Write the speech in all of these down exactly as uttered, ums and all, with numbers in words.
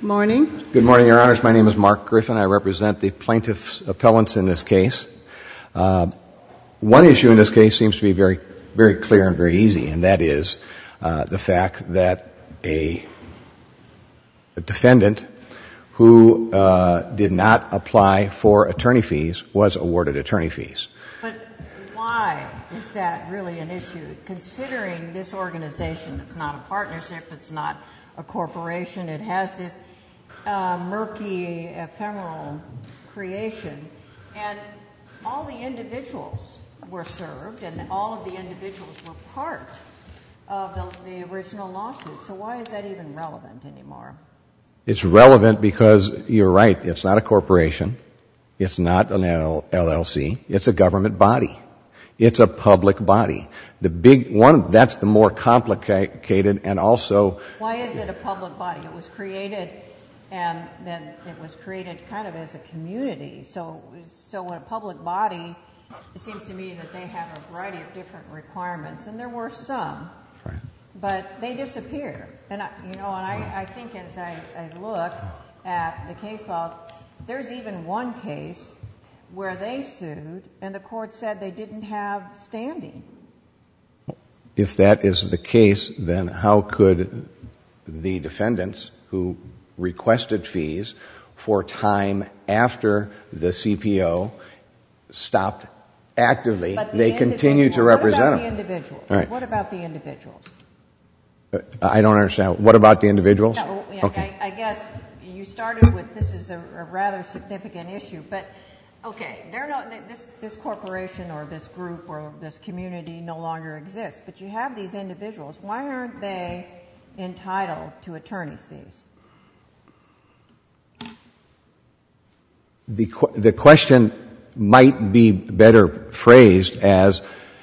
Morning. Good morning, Your Honors. My name is Mark Griffin. I represent the plaintiff's appellants in this case. Uh, one issue in this case seems to be very, very clear and very easy, and that is uh, the fact that a, a defendant who uh, did not apply for attorney fees was awarded attorney fees. But why is that really an issue, considering this organization? It's not a partnership, it's not a corporation, it has this uh, murky, ephemeral creation, and all the individuals were served, and all of the individuals were part of the, the original lawsuit. So why is that even relevant anymore? It's relevant because you're right, it's not a corporation, it's not an L L C, it's a government body. It's a public body. The big one, that's the more complicated and also... Why is it a public body? It was created, and then it was created kind of as a community. So, so when a public body, it seems to me that they have a variety of different requirements, and there were some. Right. But they disappear. And, I, you know, and I, I think as I, I look at the case law, there's even one case where they sued and the court said they didn't have standing. If that is the case, then how could the defendants who requested fees for time after the C P O stopped actively, the they continue to represent them? What about the individuals? All right. What about the individuals? I don't understand. What about the individuals? No, okay. I, I guess you started with this is a, a rather significant issue, but okay, they're not, this, this corporation or this group or this community no longer exists, but you have these individuals. Why aren't they entitled to attorney's fees? The, the question might be better phrased as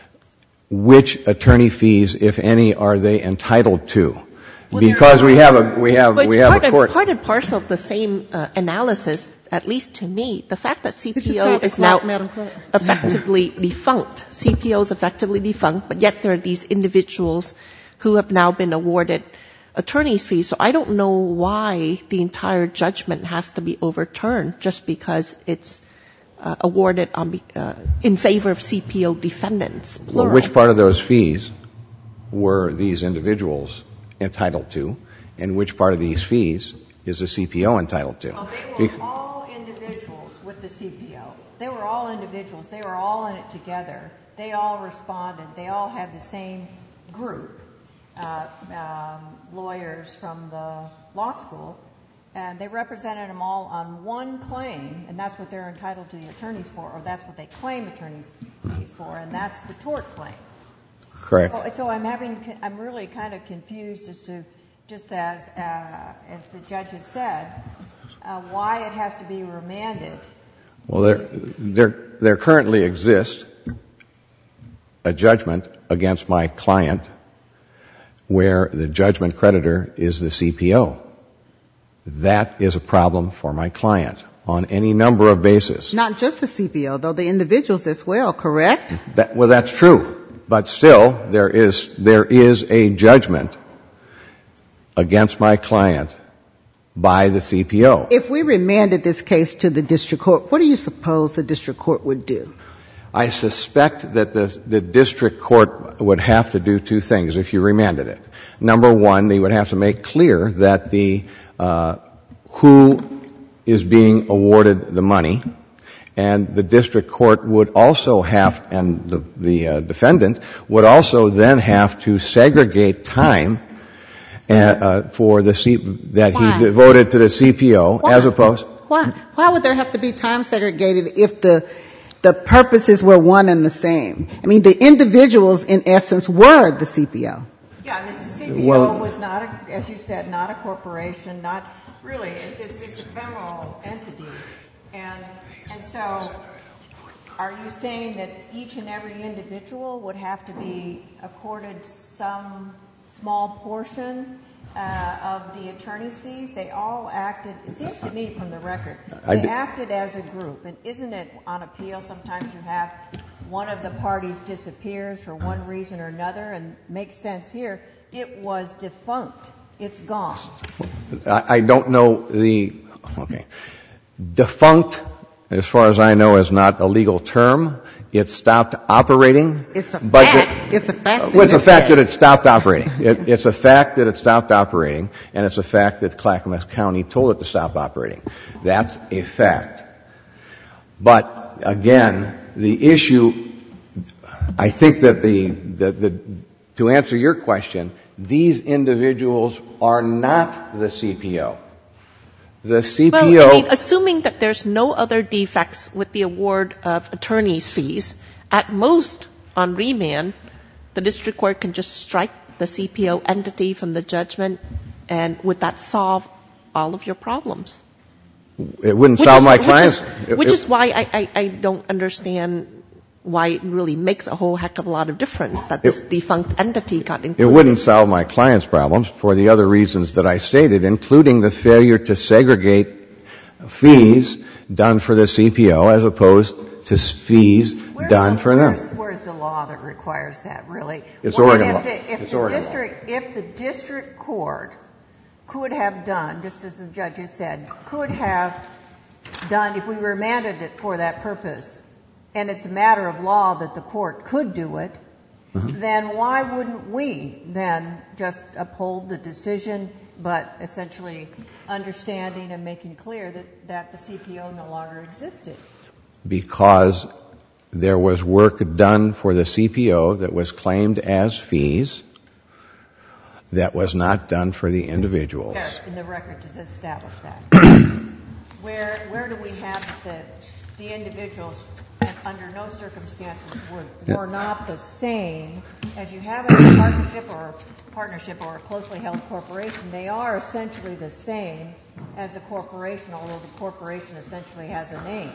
which attorney fees, if any, are they entitled to? Well, because we have a we have but we have part a court. And, part and parcel of the same uh, analysis, at least to me, the fact that C P O is now effectively defunct. C P O is effectively defunct, but yet there are these individuals who have now been awarded attorney's fees. So I don't know why the entire judgment has to be overturned just because it's uh, awarded on, uh, in favor of C P O defendants. Plural. Well, which part of those fees were these individuals entitled to, and which part of these fees is the C P O entitled to? Well, they were all individuals with the C P O. They were all individuals. They were all in it together. They all responded. They all had the same group, uh, um, lawyers from the law school, and they represented them all on one claim, and that's what they're entitled to the attorneys for, or that's what they claim attorneys fees for, and that's the tort claim. Correct. So, so I'm having, I'm really kind of confused as to, just as uh, as the judge has said, uh, why it has to be remanded. Well, there, there, there currently exists a judgment against my client where the judgment creditor is the C P O. That is a problem for my client on any number of bases. Not just the C P O, though, the individuals as well, correct? That, well, that's true. But still, there is, there is a judgment against my client by the C P O. If we remanded this case to the district court, what do you suppose the district court would do? I suspect that the, the district court would have to do two things if you remanded it. Number one, they would have to make clear that the, uh, who is being awarded the money, and the district court would also have, and the, the uh, defendant would also then have to segregate time uh, uh, for the C, that Why? he devoted to the C P O. Why? As opposed. Why? Why would there have to be time segregated if the the purposes were one and the same? I mean, the individuals, in essence, were the C P O. Yeah, the C P O Well, was not, a, as you said, not a corporation, not really. It's it's this ephemeral entity, and and so. Are you saying that each and every individual would have to be accorded some small portion uh, of the attorney's fees? They all acted, it seems to me from the record, they acted as a group. And isn't it on appeal sometimes you have one of the parties disappears for one reason or another, and makes sense here. It was defunct. It's gone. I, I don't know the, okay. Defunct, as far as I know, is not a legal term. It stopped operating. It's a but fact. The, it's a fact. Well, it's a fact that it stopped operating. It, it's a fact that it stopped operating, and it's a fact that Clackamas County told it to stop operating. That's a fact. But again, the issue, I think that the, the, the to answer your question, these individuals are not the C P O. The C P O... Well, I mean, assuming that there's no other defects with the award of attorney's fees, at most on remand, the district court can just strike the C P O entity from the judgment, and would that solve all of your problems? It wouldn't which solve is, my which clients. Is, it, which it, is why I, I, I don't understand why it really makes a whole heck of a lot of difference that this it, defunct entity got included. It wouldn't solve my clients' problems for the other reasons that I stated, including the failure to segregate fees done for the C P O as opposed to fees where's done the, for where's, them. Where's the law that requires that, really? It's well, Oregon if law. The, if, it's the Oregon district, law. if the district court could have done, just as the judges said, could have done, if we remanded it for that purpose, and it's a matter of law that the court could do it, uh-huh. then why wouldn't we then just uphold the decision, but essentially understanding and making clear that, that the C P O no longer existed? Because there was work done for the C P O that was claimed as fees that was not done for the individuals. Where in the record does it establish that? where where do we have that the, the individuals under no circumstances were, were not the same as you have in a partnership or partnership or a closely held corporation? They are essentially the same as the corporation, although the corporation essentially has a name.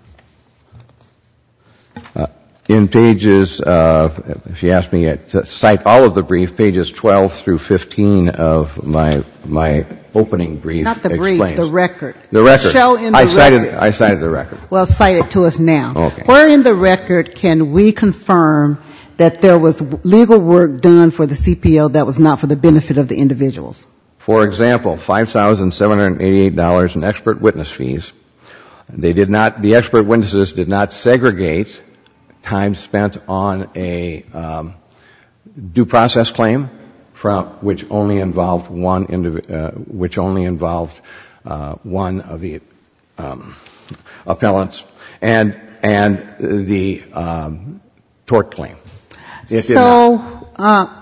Uh, in pages, uh, if you ask me to cite all of the brief, pages twelve through fifteen of my my opening brief. Not the explains. brief, the record. The record. Show in the I cited, record. I cited the record. Well, cite it to us now. Okay. Where in the record can we confirm that there was legal work done for the C P O that was not for the benefit of the individuals? For example, five thousand seven hundred eighty-eight dollars in expert witness fees. They did not, the expert witnesses did not segregate time spent on a um, due process claim from which only involved one indiv- uh, which only involved uh, one of the um, appellants and and the um, tort claim. It so uh,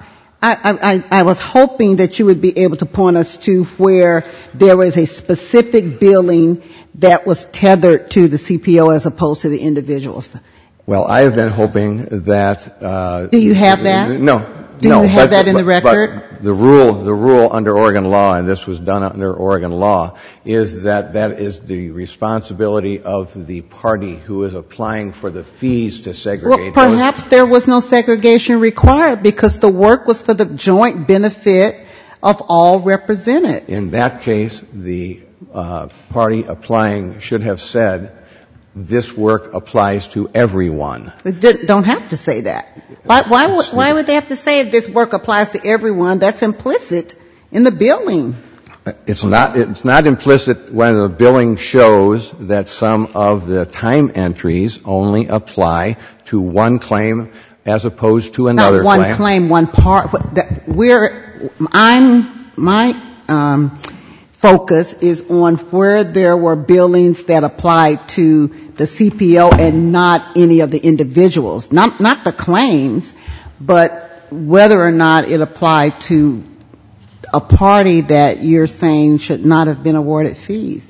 I, I, I was hoping that you would be able to point us to where there was a specific billing that was tethered to the C P O as opposed to the individuals. Well, I have been hoping that. Uh, Do you have that? No. Do no, you have but, that in but, the record? But the rule, the rule under Oregon law, and this was done under Oregon law, is that that is the responsibility of the party who is applying for the fees to segregate. Well, perhaps those. There was no segregation required because the work was for the joint benefit of all represented. In that case, the uh, party applying should have said, this work applies to everyone. It don't have to say that. Why, why, would, why would they have to say if this work applies to everyone? That's implicit in the billing. It's not, it's not implicit when the billing shows that some of the time entries only apply to one claim as opposed to another claim. Not one claim. claim, one part. We're, I'm, my, um, focus is on where there were billings that applied to the C P O and not any of the individuals. Not, not the claims, but whether or not it applied to a party that you're saying should not have been awarded fees.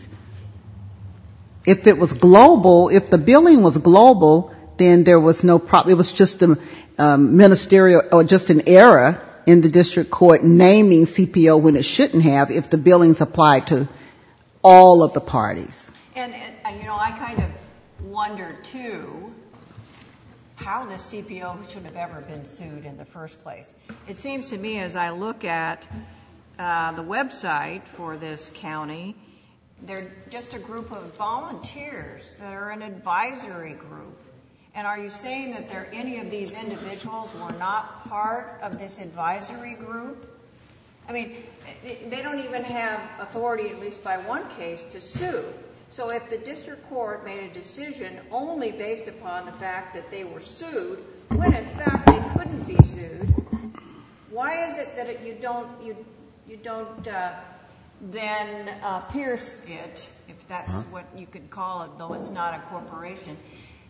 If it was global, if the billing was global, then there was no problem. It was just a um, ministerial or just an error in the district court naming C P O when it shouldn't have if the billings applied to all of the parties. And, and you know, I kind of wonder, too, how the C P O should have ever been sued in the first place. It seems to me as I look at uh, the website for this county, they're just a group of volunteers that are an advisory group. And are you saying that there any of these individuals were not part of this advisory group? I mean, they don't even have authority, at least by one case, to sue. So if the district court made a decision only based upon the fact that they were sued, when in fact they couldn't be sued, why is it that you don't you you don't uh, then uh, pierce it, if that's huh? what you could call it, though it's not a corporation,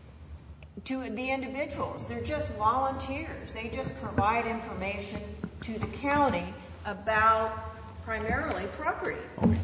to the individuals? They're just volunteers. They just provide information to the county about primarily property. Okay.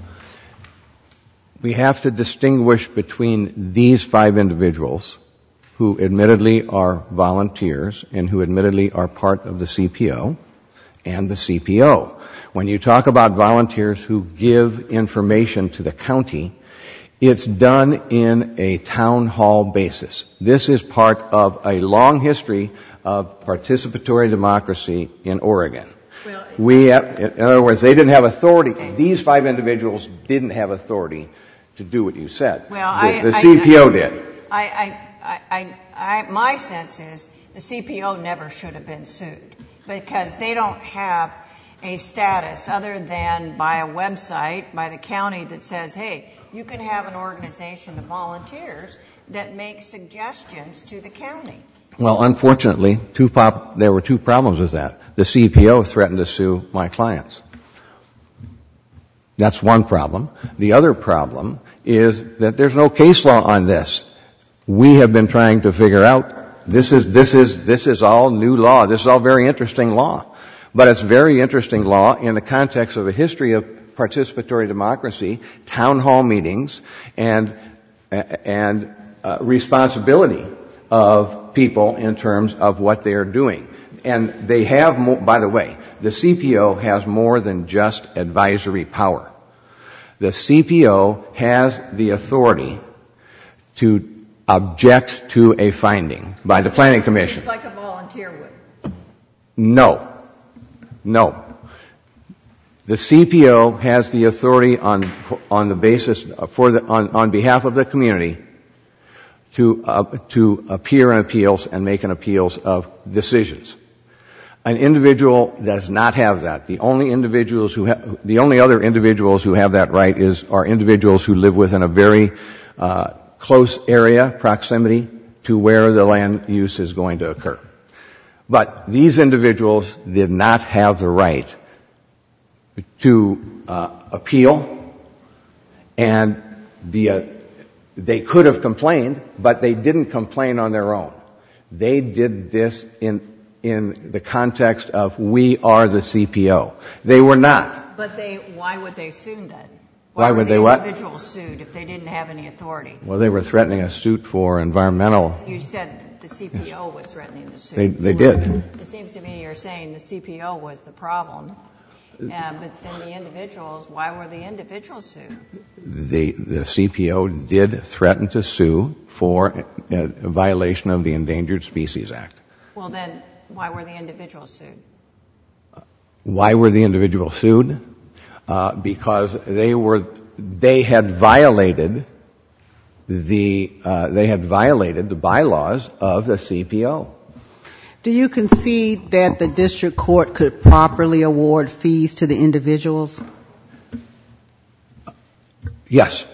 We have to distinguish between these five individuals who admittedly are volunteers and who admittedly are part of the C P O and the C P O. When you talk about volunteers who give information to the county, it's done in a town hall basis. This is part of a long history of participatory democracy in Oregon. Well, we have, in other words, they didn't have authority. Okay. These five individuals didn't have authority to do what you said. Well, the, I, the I, C P O I, did. I, I, I, I, my sense is the C P O never should have been sued because they don't have a status other than by a website, by the county that says, hey, you can have an organization of volunteers that makes suggestions to the county. Well, unfortunately, two pop, there were two problems with that. The C P O threatened to sue my clients. That's one problem. The other problem is that there's no case law on this. We have been trying to figure out, this is, this is, this is all new law. This is all very interesting law. But it's very interesting law in the context of a history of participatory democracy, town hall meetings, and, and uh, responsibility of people in terms of what they are doing. And they have, more, by the way, the C P O has more than just advisory power. The C P O has the authority to object to a finding by the Planning Commission. Just like a volunteer would. No. No. The C P O has the authority on, on the basis, for the, on, on behalf of the community to, uh, to appear in appeals and make an appeals of decisions. An individual does not have that. The only individuals who ha- the only other individuals who have that right is are individuals who live within a very uh, close area, proximity to where the land use is going to occur. But these individuals did not have the right to uh, appeal, and the uh, they could have complained, but they didn't complain on their own. They did this in in the context of we are the C P O. They were not. But they, why would they sue then? Why, why would were they the what? individuals sued if they didn't have any authority? Well, they were threatening a suit for environmental. You said the C P O was threatening the suit. They, they did. It seems to me you're saying the C P O was the problem. Uh, but then the individuals, why were the individuals sued? The, the C P O did threaten to sue for a, a violation of the Endangered Species Act. Well, then why were the individuals sued? Why were the individuals sued? Uh, because they were, they had violated the, uh, they had violated the bylaws of the C P O. Do you concede that the district court could properly award fees to the individuals? Yes.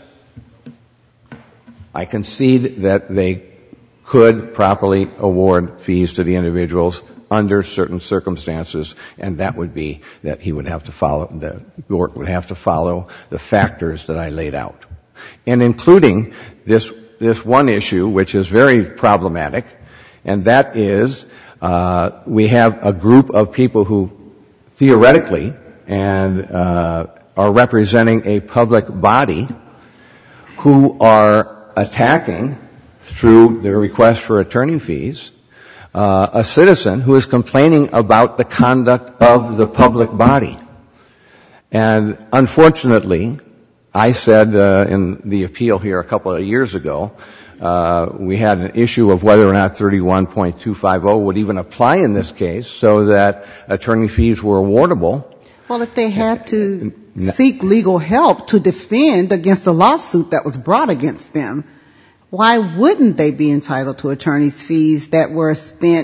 I concede that they could properly award fees to the individuals under certain circumstances, and that would be that he would have to follow, the court would have to follow the factors that I laid out. And including this, this one issue, which is very problematic, and that is Uh, we have a group of people who theoretically and uh, are representing a public body who are attacking through the request for attorney fees uh, a citizen who is complaining about the conduct of the public body. And unfortunately, I said uh, in the appeal here a couple of years ago, Uh, we had an issue of whether or not thirty-one point two five zero would even apply in this case so that attorney fees were awardable. Well, if they had to seek legal help to defend against a lawsuit that was brought against them, why wouldn't they be entitled to attorney's fees that were spent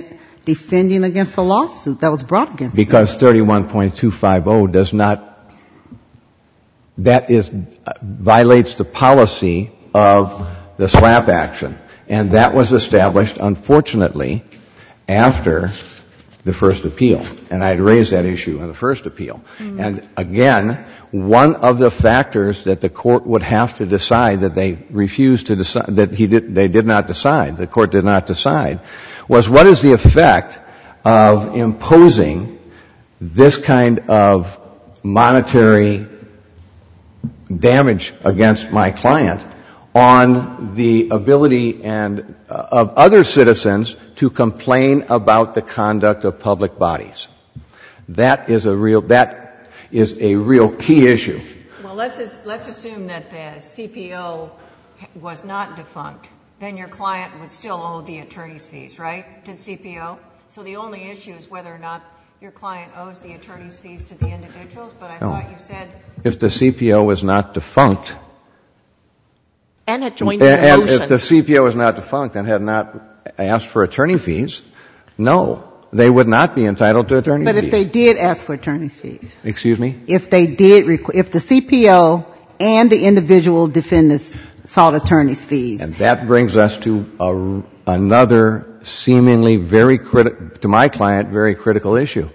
defending against a lawsuit that was brought against him? Because thirty-one point two five oh does not, that is, violates the policy of the SLAPP action. And that was established, unfortunately, after the first appeal. And I had raised that issue in the first appeal. Mm-hmm. And again, one of the factors that the court would have to decide that they refused to decide, that he did, they did not decide, the court did not decide, was what is the effect of imposing this kind of monetary damage against my client on the ability and uh, of other citizens to complain about the conduct of public bodies. That is a real, that is a real key issue. Well, let's just, let's assume that the C P O was not defunct. Then your client would still owe the attorney's fees, right, to the C P O? So the only issue is whether or not your client owes the attorney's fees to the individuals, but I no. thought you said... If the C P O was not defunct... And had joined in the and motion. If the C P O was not defunct and had not asked for attorney fees, no, they would not be entitled to attorney but fees. But if they did ask for attorney fees? Excuse me? If they did, requ- if the C P O and the individual defendants sought attorney's fees. And that brings us to a, another seemingly very critical, to my client, very critical issue.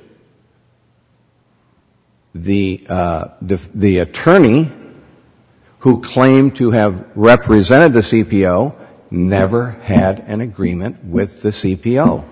The, uh, the, the attorney who claimed to have represented the C P O never had an agreement with the C P O.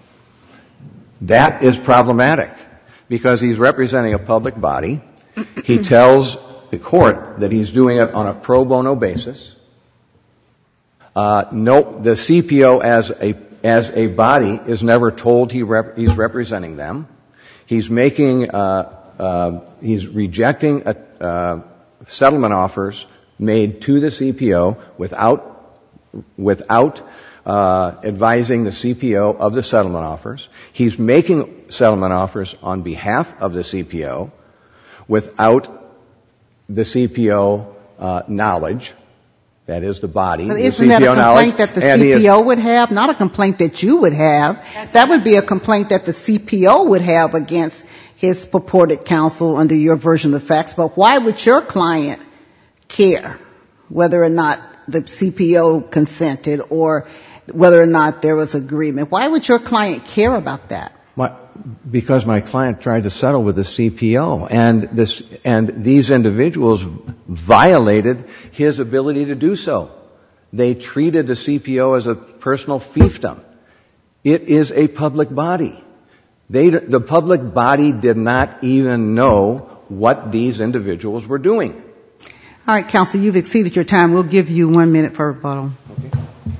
That is problematic because he's representing a public body. He tells the court that he's doing it on a pro bono basis. Uh, no, the C P O as a as a body is never told he rep, he's representing them. He's making uh, uh, he's rejecting a, uh, settlement offers made to the C P O without without uh, advising the C P O of the settlement offers. He's making settlement offers on behalf of the C P O without the C P O uh, knowledge. That is the body. But the isn't C P O that a complaint that the C P O would have? Not a complaint that you would have. That's that would be a complaint that the C P O would have against his purported counsel under your version of the facts. But why would your client care whether or not the C P O consented or whether or not there was agreement? Why would your client care about that? My, because my client tried to settle with the C P O, and this and these individuals violated his ability to do so. They treated the C P O as a personal fiefdom. It is a public body. They, the public body did not even know what these individuals were doing. All right, counsel, you've exceeded your time. We'll give you one minute for rebuttal. Okay.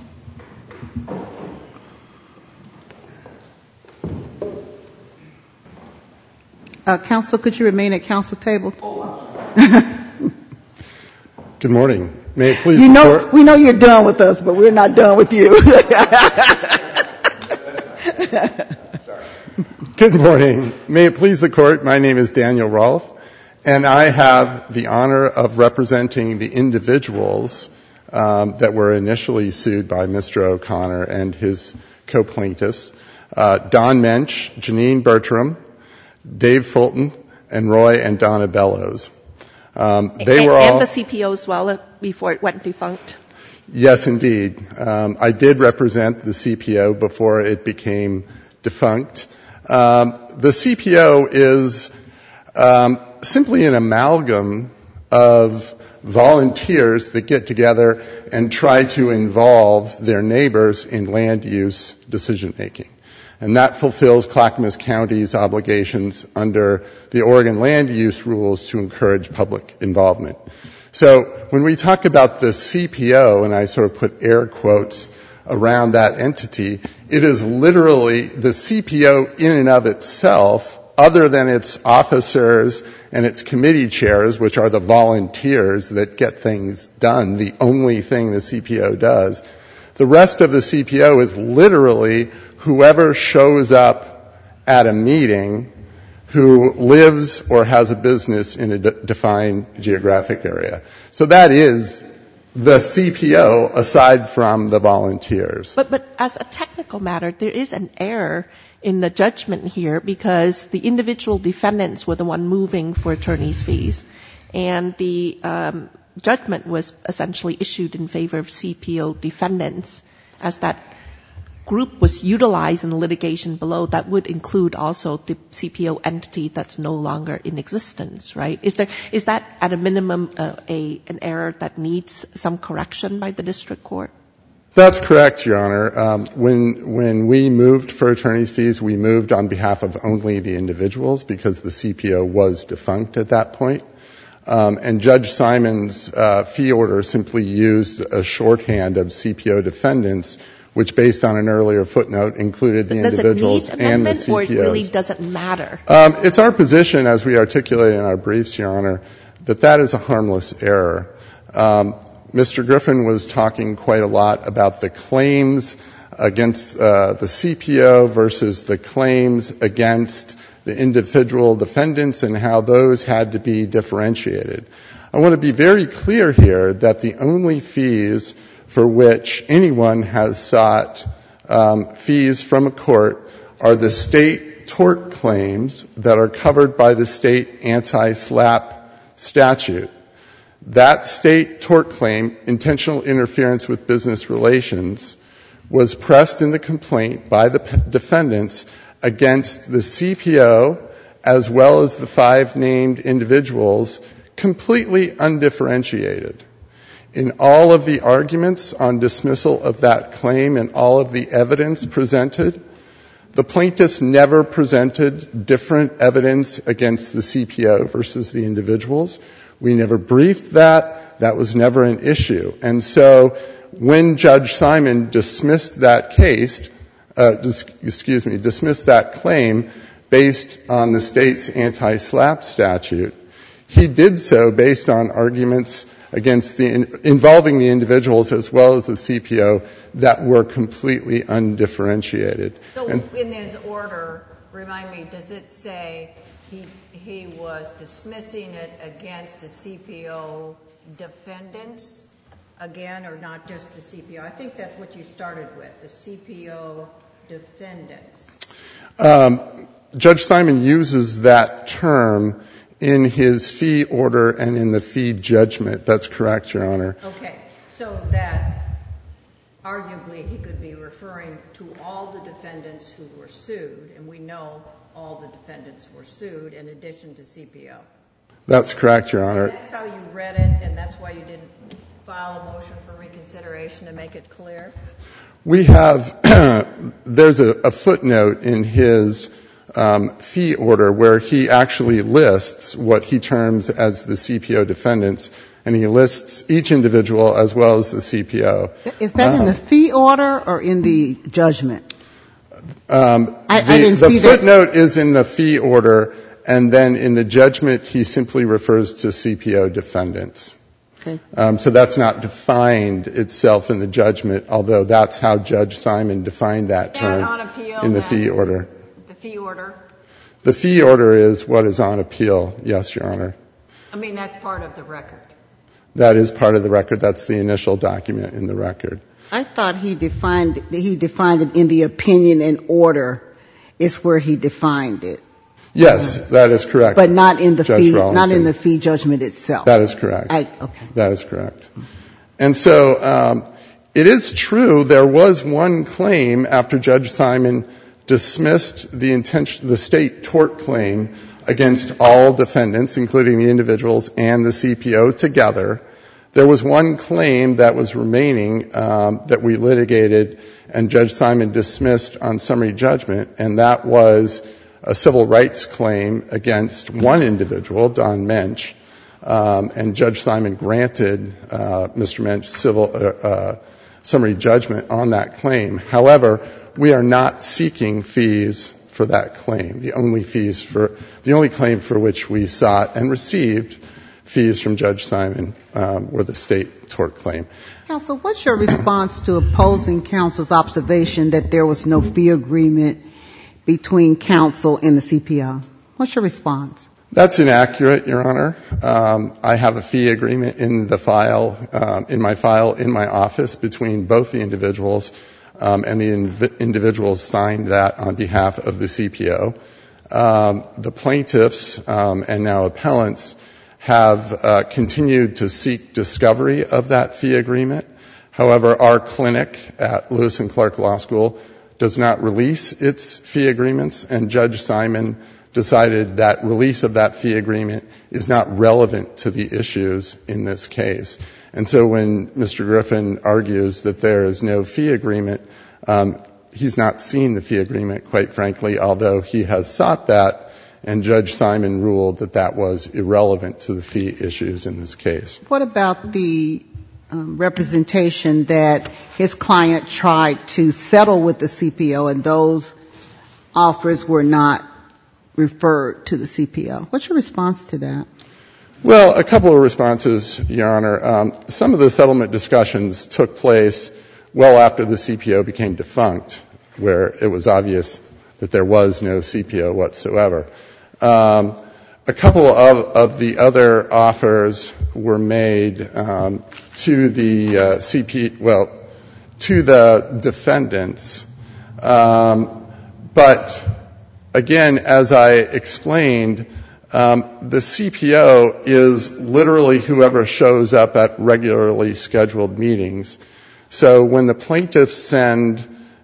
Uh, counsel, could you remain at counsel table? Good morning. May it please you the know, court. We know you're done with us, but we're not done with you. Good morning. May it please the court. My name is Daniel Rolfe, and I have the honor of representing the individuals um, that were initially sued by Mister O'Connor and his co-plaintiffs, uh, Don Mensch, Janine Bertram, Dave Fulton, and Roy and Donna Bellows. Um, they and, were all, and the C P O as well, uh, before it went defunct? Yes, indeed. Um, I did represent the C P O before it became defunct. Um, the C P O is um, simply an amalgam of volunteers that get together and try to involve their neighbors in land use decision making. And that fulfills Clackamas County's obligations under the Oregon land use rules to encourage public involvement. So when we talk about the C P O, and I sort of put air quotes around that entity, it is literally the C P O in and of itself, other than its officers and its committee chairs, which are the volunteers that get things done, the only thing the C P O does. The rest of the C P O is literally whoever shows up at a meeting who lives or has a business in a de- defined geographic area. So that is the C P O aside from the volunteers. But, but as a technical matter, there is an error in the judgment here because the individual defendants were the one moving for attorney's fees, and the um, judgment was essentially issued in favor of C P O defendants. As that group was utilized in the litigation below, that would include also the C P O entity that's no longer in existence, right? Is there is that at a minimum uh, a an error that needs some correction by the district court? That's correct, Your Honor. Um, when when we moved for attorney's fees, we moved on behalf of only the individuals because the C P O was defunct at that point. Um, and Judge Simon's uh, fee order simply used a shorthand of C P O defendants, which, based on an earlier footnote, included the Does individuals it need and the amendment, C P Os. or it really doesn't matter? Um, it's our position, as we articulate in our briefs, Your Honor, that that is a harmless error. Um, Mister Griffin was talking quite a lot about the claims against uh, the C P O versus the claims against the individual defendants and how those had to be differentiated. I want to be very clear here that the only fees for which anyone has sought um, fees from a court are the state tort claims that are covered by the state anti-SLAPP statute. That state tort claim, intentional interference with business relations, was pressed in the complaint by the p- defendants against the C P O as well as the five named individuals, completely undifferentiated. In all of the arguments on dismissal of that claim and all of the evidence presented, the plaintiffs never presented different evidence against the C P O versus the individuals. We never briefed that. That was never an issue. And so when Judge Simon dismissed that case, uh, dis- excuse me, dismissed that claim based on the state's anti-SLAPP statute, he did so based on arguments against the in, involving the individuals as well as the C P O that were completely undifferentiated. So and, in his order, remind me, does it say he he was dismissing it against the C P O defendants again, or not just the C P O? I think that's what you started with, the C P O defendants. Um, Judge Simon uses that term in his fee order and in the fee judgment. That's correct, Your Honor. Okay. So that arguably he could be referring to all the defendants who were sued, and we know all the defendants were sued in addition to C P O. That's correct, Your Honor. That's how you read it, and that's why you didn't file a motion for reconsideration to make it clear? We have, there's a, a footnote in his um, fee order where he actually lists what he terms as the C P O defendants, and he lists each individual as well as the C P O. Is that um, in the fee order or in the judgment? Um, I, the, I didn't the see footnote is in the fee order, and then in the judgment he simply refers to C P O defendants. Okay. Um, so that's not defined itself in the judgment, although that's how Judge Simon defined that term on appeal, in the fee order. The fee order? The fee order is what is on appeal, yes, Your Honor. I mean, that's part of the record. That is part of the record. That's the initial document in the record. I thought he defined he defined it in the opinion and order is where he defined it. Yes, that is correct. But not in the Judge fee, Rawlinson. not in the fee judgment itself. That is correct. I, okay. That is correct. And so um, it is true there was one claim after Judge Simon dismissed the intention, the state tort claim against all defendants, including the individuals and the C P O together. There was one claim that was remaining um, that we litigated and Judge Simon dismissed on summary judgment, and that was a civil rights claim against one individual, Don Mensch, um, and Judge Simon granted uh, Mister Mensch civil uh, uh, summary judgment on that claim. However, we are not seeking fees for that claim. The only fees for the only claim for which we sought and received fees from Judge Simon um, were the state tort claim. Counsel, what's your response to opposing counsel's observation that there was no fee agreement between counsel and the C P O? What's your response? That's inaccurate, Your Honor. Um, I have a fee agreement in the file, um, in my file in my office between both the individuals. um, and the inv- individuals signed that on behalf of the C P O. Um, the plaintiffs um, and now appellants have uh, continued to seek discovery of that fee agreement. However, our clinic at Lewis and Clark Law School does not release its fee agreements, and Judge Simon decided that release of that fee agreement is not relevant to the issues in this case. And so when Mister Griffin argues that there is no fee agreement, um, he's not seen the fee agreement, quite frankly, although he has sought that, and Judge Simon ruled that that was irrelevant to the fee issues in this case. What about the um, representation that his client tried to settle with the C P O and those offers were not referred to the C P O? What's your response to that? Well, a couple of responses, Your Honor. Um, some of the settlement discussions took place well after the C P O became defunct, where it was obvious that there was no C P O whatsoever. Um, a couple of, of the other offers were made um, to the uh, C P, well, to the defendants, um, but again, as I explained, um, the C P O is literally whoever shows up at regularly scheduled meetings. So when the plaintiffs send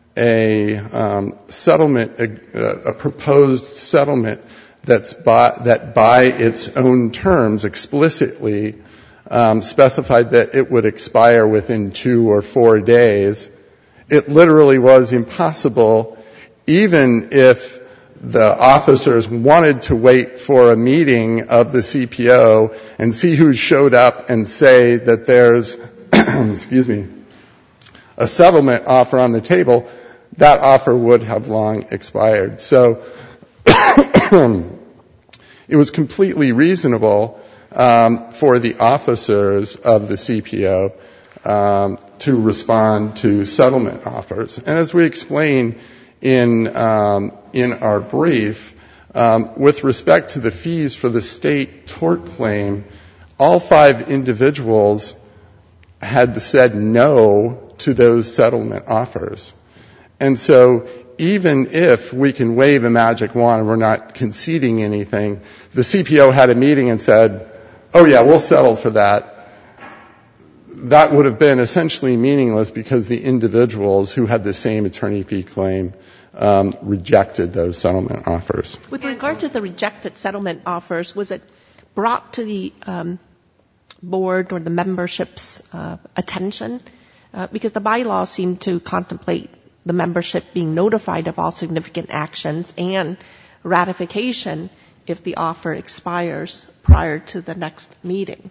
a um, settlement, a, a proposed settlement that's by, that by its own terms explicitly um, specified that it would expire within two or four days, it literally was impossible, even if the officers wanted to wait for a meeting of the C P O and see who showed up and say that there's, excuse me, a settlement offer on the table, that offer would have long expired. So it was completely reasonable um, for the officers of the C P O um, to respond to settlement offers. And as we explain in um, in our brief, um, with respect to the fees for the state tort claim, all five individuals had said no to those settlement offers. And so even if we can wave a magic wand and we're not conceding anything, the C P O had a meeting and said, oh yeah, we'll settle for that. That would have been essentially meaningless because the individuals who had the same attorney fee claim um, rejected those settlement offers. With regard to the rejected settlement offers, was it brought to the um, board or the membership's uh, attention? Uh, because the bylaws seem to contemplate the membership being notified of all significant actions and ratification if the offer expires prior to the next meeting.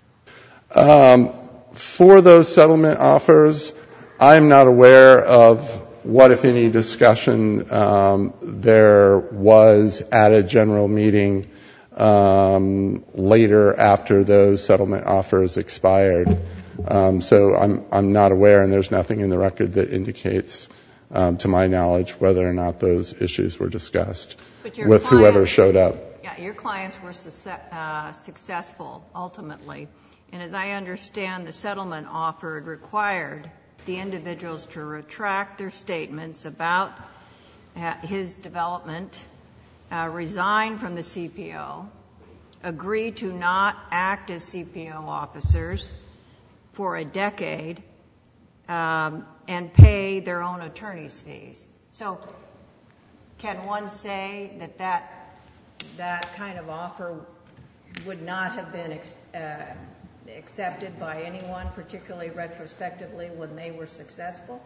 Um, for those settlement offers, I'm not aware of what, if any, discussion um, there was at a general meeting um, later after those settlement offers expired. Um, so I'm, I'm not aware, and there's nothing in the record that indicates, um, to my knowledge, whether or not those issues were discussed with client, whoever showed up. Yeah, your clients were su- uh, successful ultimately, and as I understand, the settlement offer required the individuals to retract their statements about uh, his development, uh, resign from the C P O, agree to not act as C P O officers for a decade, um, and pay their own attorney's fees. So can one say that that, that kind of offer would not have been ex- uh, accepted by anyone, particularly retrospectively, when they were successful?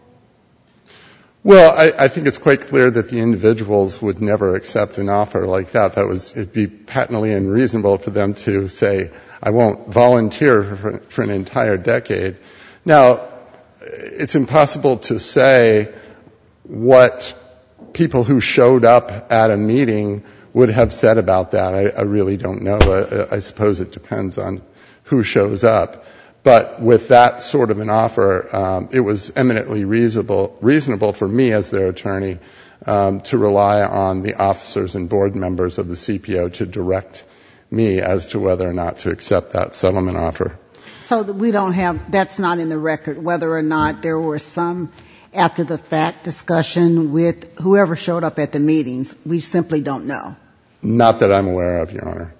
Well, I, I think it's quite clear that the individuals would never accept an offer like that. That was, it'd be patently unreasonable for them to say, I won't volunteer for, for an entire decade. Now, it's impossible to say what people who showed up at a meeting would have said about that. I, I really don't know. I, I suppose it depends on who shows up. But with that sort of an offer, um, it was eminently reasonable, reasonable for me as their attorney um, to rely on the officers and board members of the C P O to direct me as to whether or not to accept that settlement offer. So that we don't have, that's not in the record, whether or not there were some after the fact discussion with whoever showed up at the meetings? We simply don't know. Not that I'm aware of, Your Honor.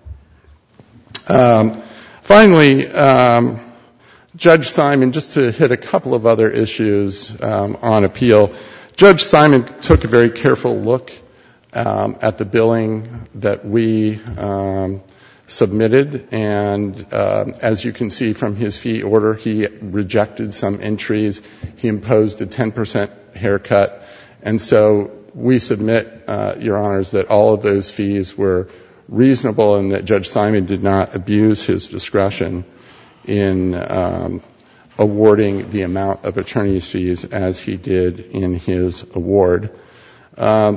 Um, finally, um, Judge Simon, just to hit a couple of other issues um, on appeal, Judge Simon took a very careful look um, at the billing that we um, submitted, and um, as you can see from his fee order, he rejected some entries. He imposed a ten percent haircut, and so we submit, uh, Your Honors, that all of those fees were reasonable and that Judge Simon did not abuse his discretion in um, awarding the amount of attorney's fees as he did in his award. Um,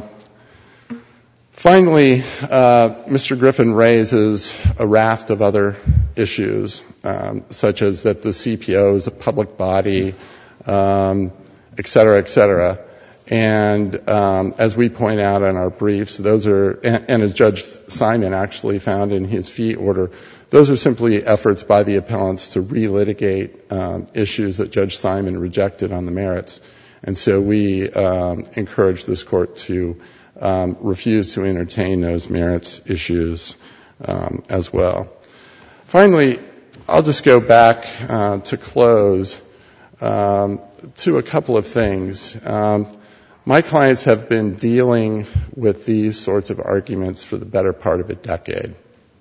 finally, uh, Mister Griffin raises a raft of other issues, um, such as that the C P O is a public body, um, et cetera, et cetera. And um, as we point out in our briefs, those are, and, and as Judge Simon actually found in his fee order, those are simply efforts by the appellants to relitigate um, issues that Judge Simon rejected on the merits. And so we um, encourage this Court to um, refuse to entertain those merits issues um, as well. Finally, I'll just go back uh, to close um, to a couple of things. Um, My clients have been dealing with these sorts of arguments for the better part of a decade.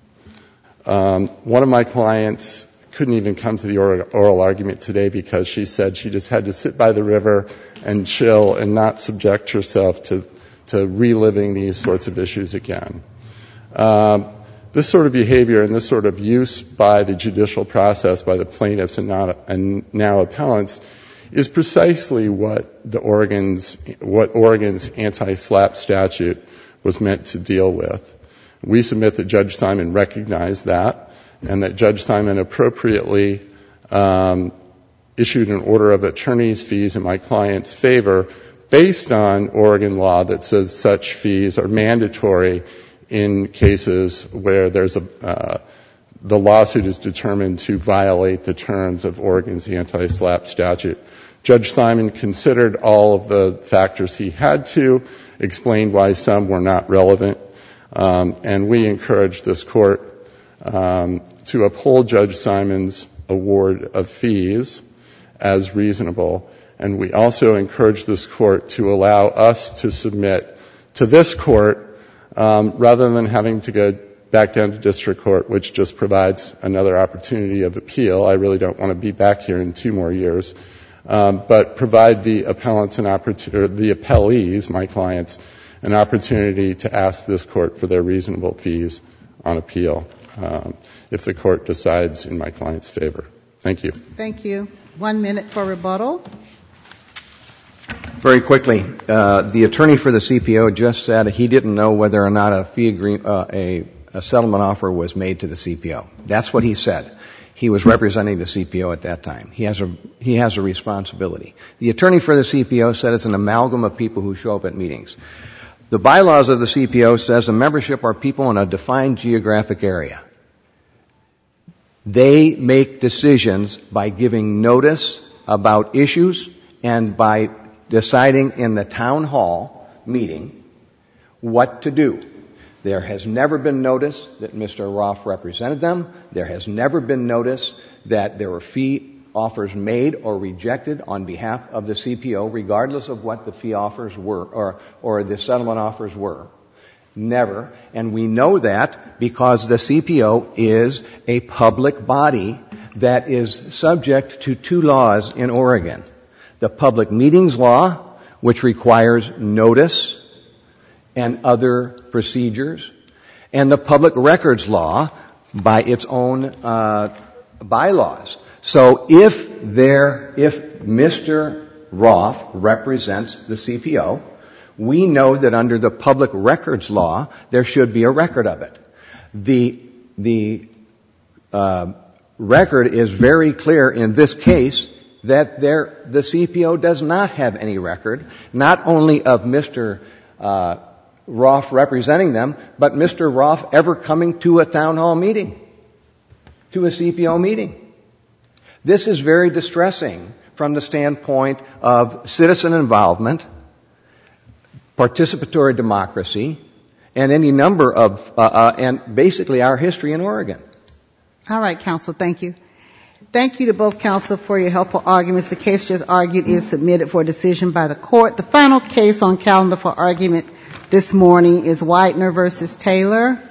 Um, one of my clients couldn't even come to the oral, oral argument today because she said she just had to sit by the river and chill and not subject herself to, to reliving these sorts of issues again. Um, this sort of behavior and this sort of use by the judicial process, by the plaintiffs and, not, and now appellants, is precisely what the Oregon's, what Oregon's anti-SLAPP statute was meant to deal with. We submit that Judge Simon recognized that and that Judge Simon appropriately um, issued an order of attorney's fees in my client's favor based on Oregon law that says such fees are mandatory in cases where there's a uh, the lawsuit is determined to violate the terms of Oregon's anti-SLAPP statute. Judge Simon considered all of the factors he had to, explained why some were not relevant, um, and we encourage this Court um, to uphold Judge Simon's award of fees as reasonable. And we also encourage this Court to allow us to submit to this Court um, rather than having to go back down to district court, which just provides another opportunity of appeal. I really don't want to be back here in two more years. Um, but provide the appellants an opportunity, the appellees, my clients, an opportunity to ask this Court for their reasonable fees on appeal um, if the Court decides in my client's favor. Thank you. Thank you. One minute for rebuttal. Very quickly, uh, the attorney for the C P O just said he didn't know whether or not a fee agree- uh, a, a settlement offer was made to the C P O. That's what he said. He was representing the C P O at that time. He has a, he has a responsibility. The attorney for the C P O said it's an amalgam of people who show up at meetings. The bylaws of the C P O says the membership are people in a defined geographic area. They make decisions by giving notice about issues and by deciding in the town hall meeting what to do. There has never been notice that Mister Roth represented them. There has never been notice that there were fee offers made or rejected on behalf of the C P O, regardless of what the fee offers were or, or the settlement offers were. Never. And we know that because the C P O is a public body that is subject to two laws in Oregon. The Public Meetings Law, which requires notice and other procedures, and the Public Records Law by its own uh, bylaws. So if there, if Mister Roth represents the C P O, we know that under the Public Records Law there should be a record of it. The the uh, record is very clear in this case that there the C P O does not have any record, not only of Mister Uh, Roth representing them, but Mister Roth ever coming to a town hall meeting, to a C P O meeting. This is very distressing from the standpoint of citizen involvement, participatory democracy, and any number of, uh, uh, and basically our history in Oregon. All right, counsel, thank you. Thank you to both counsel for your helpful arguments. The case just argued is submitted for decision by the court. The final case on calendar for argument this morning is Widener versus Taylor.